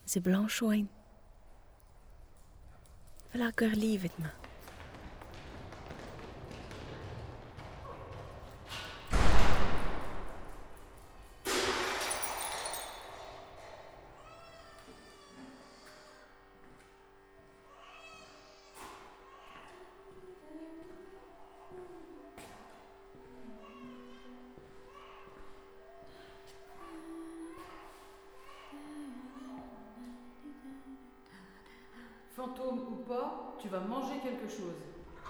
ze blanche oin. Voilà gur livet ma. Fantôme ou pas, tu vas manger quelque chose.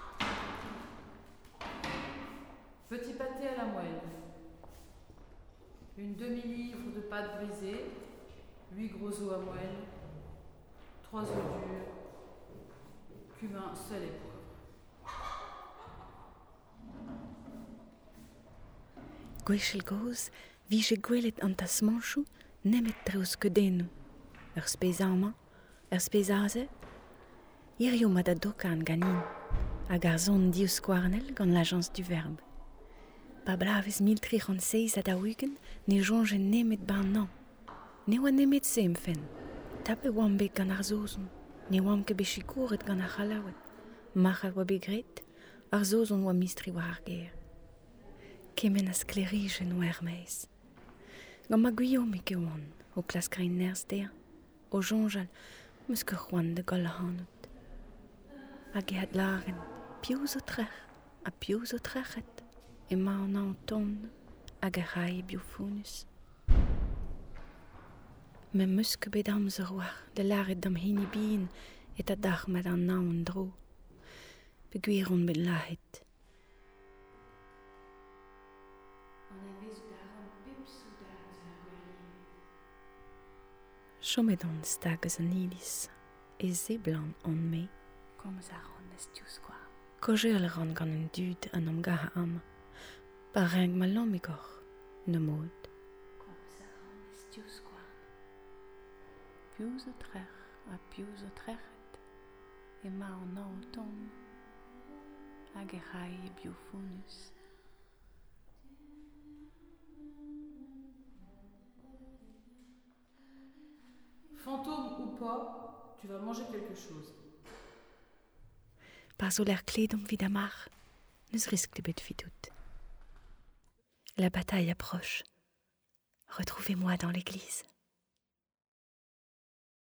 Petit pâté à la moelle. Une demi-livre de pâte brisée. 8 gros os à moelle. 3 œufs durs. Cumin, sel et poivre. Gwechel goz, vi je gwelet an tas manchou, nemet treus kedenou. Spezama, spezaze, irio mat a doka an ganin, hag ar zon dius skwarnel gant l'agence du verbe. Pa blaves 1306 a da Wigen, ne jonge nemet ban nan. Ne oa nemet sem fen. Tape oam bet gant ar zozon, ne oam ke bechikouret gant ar c'halawet. Machal oa begret, ar zozon oa mistri war ar ger. Kemen a sklerige no Hermes. Gant ma guillaume ke oan, o klaskrein nerz der, o jonjal, meus ke c'hoant de gol hanot. Hag e had laren, piouz o trech, a piouz o trechet, e ma an an ton, hag e rai biofunus. Me meus ke bet amzer war, de laret dam hini bien, et a dach met an naon dro. Beguiron bet lahet. Chomet an stagez an ilis, e zeblan an me. Komz a ran eus diouskwa. Kojel ran gant un dud an am gaha am. Pa reng ma lomigor, ne mod. Komz a ran eus diouskwa. Piouz o trech a piouz o trechet, e ma an an ton, hag e rai e biofunus. Fantôme ou pas, tu vas manger quelque chose. Par zo l'air kledom vid amar, neus risk bet fidout. La bataille approche. Retrouvez-moi dans l'église.